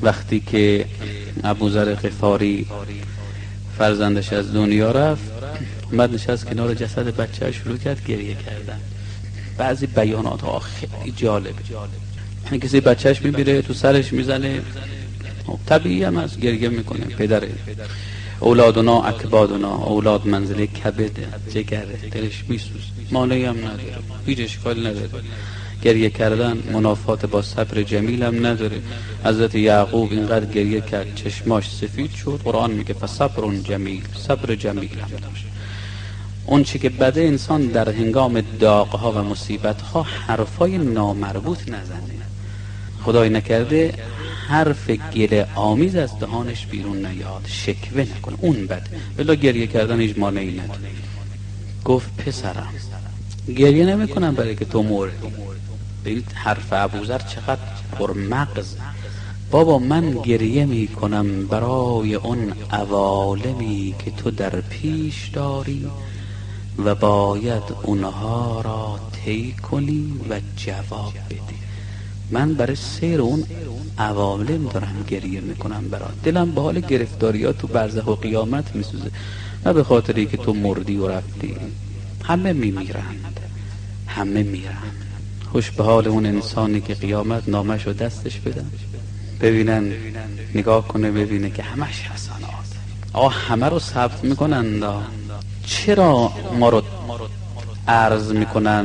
وقتی که ابوذر غفاری فرزندش از دنیا رفت، اومد نشست کنار جسد بچه‌اش، شروع کرد گریه کردن. بعضی بیانات ها خیلی جالبه. کسی بچه‌اش میبیره تو سرش میزنه، طبیعی هم از گریه میکنه. پدره، اولادنا اکبادنا، اولاد منزله کبده، جگره، دلش میسوزه، مانعی هم نداره، هیچ اشکال نداره. گریه کردن منافات با صبر جمیل هم نداره. حضرت یعقوب اینقدر گریه کرد چشماش سفید شد. قرآن میگه فصبر جمیل، صبر جمیل هم داشت. اون چی که بده انسان در هنگام داغ‌ها و مصیبت‌ها حرفای نامربوط نزنه. خدای نکرده حرف گله آمیز از دهانش بیرون نیاد، شکوه نکنه، اون بده. بلا گریه کردن هیچ مانعی نداره. گفت پسرم گریه نمی‌کنم برای که تو مردی. ببین حرف ابوذر چقدر پرمغز. بابا من گریه می‌کنم برای اون عوالمی که تو در پیش داری و باید اونها را طی کنی و جواب بدی. من برای سیر اون عوالم دارم گریه میکنم برات. دلم به حال گرفتاریات تو برزخ و قیامت میسوزه، نه به خاطری که تو مردی و رفتی. همه میمیرند، همه میرند. خوش به حال اون انسانی که قیامت نامش رو دستش بدن، ببینن، نگاه کنه ببینه که همش حسنات. همه رو ثبت میکنن. چرا ما رو عرض میکنن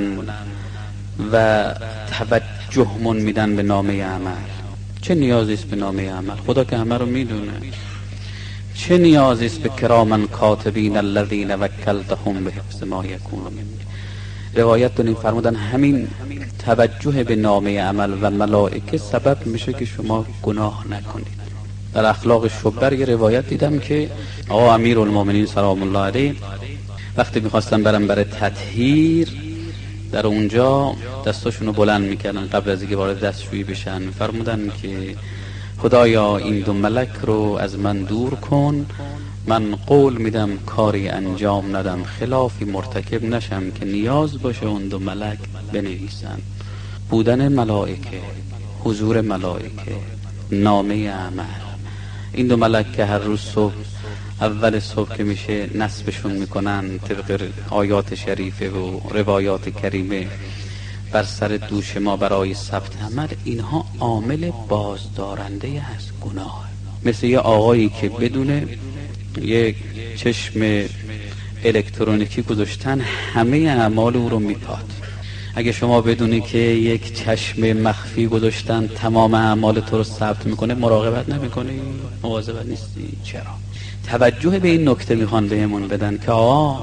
و توجهمون میدن به نامه عمل؟ چه نیازیست به نامه عمل؟ خدا که همه رو میدونه. چه نیازیست به کراما کاتبین الذین وکلتهم به حفظ ما یکون؟ روایت داریم فرمودن همین توجه به نامه عمل و ملائکه سبب میشه که شما گناه نکنید. در اخلاق شبر یه روایت دیدم که آقا امیرالمومنین سلام الله علیه وقتی میخواستن برن برای تطهیر، در اونجا دستاشونو بلند میکردن قبل از اینکه وارد دستشویی بشن. فرمودن که خدایا این دو ملک رو از من دور کن، من قول میدم کاری انجام ندم خلافی مرتکب نشم که نیاز باشه اون دو ملک بنویسن. بودن ملائکه، حضور ملائکه، نامه عمل. این دو ملک که هر روز صبح، اول صبح که میشه نصبشون میکنن طبق آیات شریفه و روایات کریمه بر سر دوش ما برای ثبت عمل. اینها عامل بازدارنده از گناه. مثل یه آقایی که بدونه یک چشم الکترونیکی گذاشتن همه اعمال او رو میپاد. اگه شما بدونی که یک چشم مخفی گذاشتن تمام اعمال تو رو ثبت میکنه، مراقبت نمیکنی؟ مواظبت نیستی؟ چرا؟ توجه به این نکته میخوان بهمون بدن که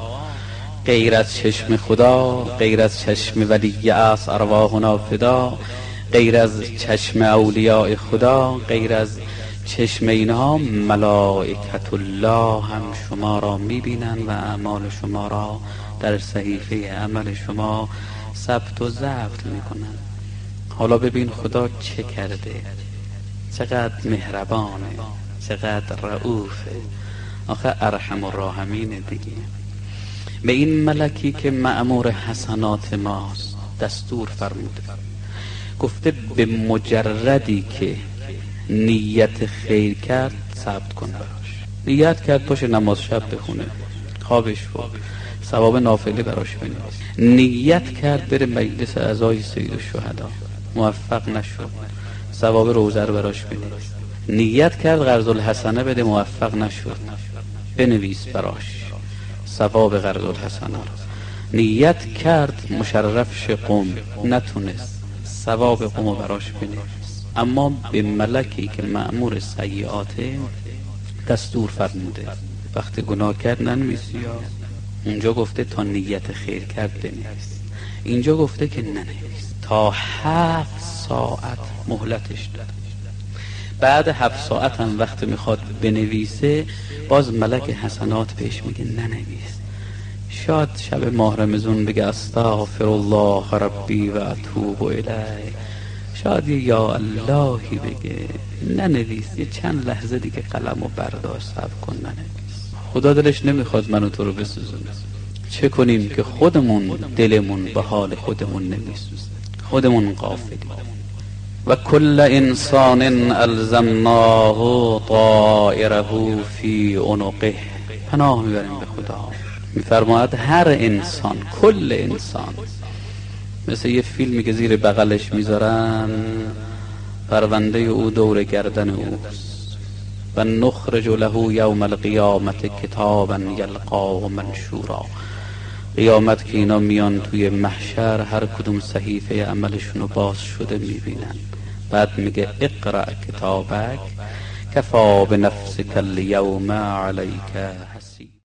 غیر از چشم خدا، غیر از چشم ولی اس ارواحنا فدا، غیر از چشم اولیاء خدا، غیر از چشم اینها ملائکت الله هم شما را میبینن و اعمال شما را در صحیفه عمل شما ثبت و ضبط میکنن. حالا ببین خدا چه کرده، چقدر مهربانه، چقدر رؤوفه. آخه ارحم الراحمین دیگه. به این ملکی که مأمور حسنات ماست دستور فرموده، گفته به مجردی که نیت خیر کرد ثبت کن براش. نیت کرد پاش نماز شب بخونه، خوابش بود، ثواب نافله براش بنویس. نیت کرد بره مجلس عزای سید الشهدا، موفق نشد، ثواب روزه رو براش بنویس. نیت کرد قرض الحسنه بده، موفق نشد، بنویس براش ثواب قرض الحسنه رو. نیت کرد مشرف شه قم، نتونست، ثواب قم براش بنویس. اما به ملکی که مأمور سیئاته دستور فرموده وقتی گناه کرد ننویسی. اونجا گفته تا نیت خیر کرد بنویس، اینجا گفته که ننویس. تا 7 ساعت مهلتش داد. بعد 7 ساعت هم وقت میخواد بنویسه باز ملک حسنات بهش میگه ننویس. شاید شب ماه رمضان بگه استغفر الله ربی و اتوب الیه، شاید یا اللهی بگه ننویس. یه چند لحظه دیگه قلم و برداشت، صبر کن، ننویس. خدا دلش نمیخواد منو تو رو بسوزونه. چه کنیم که خودمون دلمون به حال خودمون نمیسوزه، خودمون غافلیم. و کل انسان الزمناه طائره فی عنقه. پناه میبریم به خدا. میفرماید هر انسان، کل انسان، مثل یه فیلمی که زیر بغلش میذارن، پرونده او دور گردن اوست. و نخرج له یوم القیامت کتابا یلقاه منشورا. قیامت که اینا میان توی محشر، هر کدوم صحیفه عملشونو باز شده میبینن. بعد میگه اقرأ کتابک کفا بنفسک الیوم علیک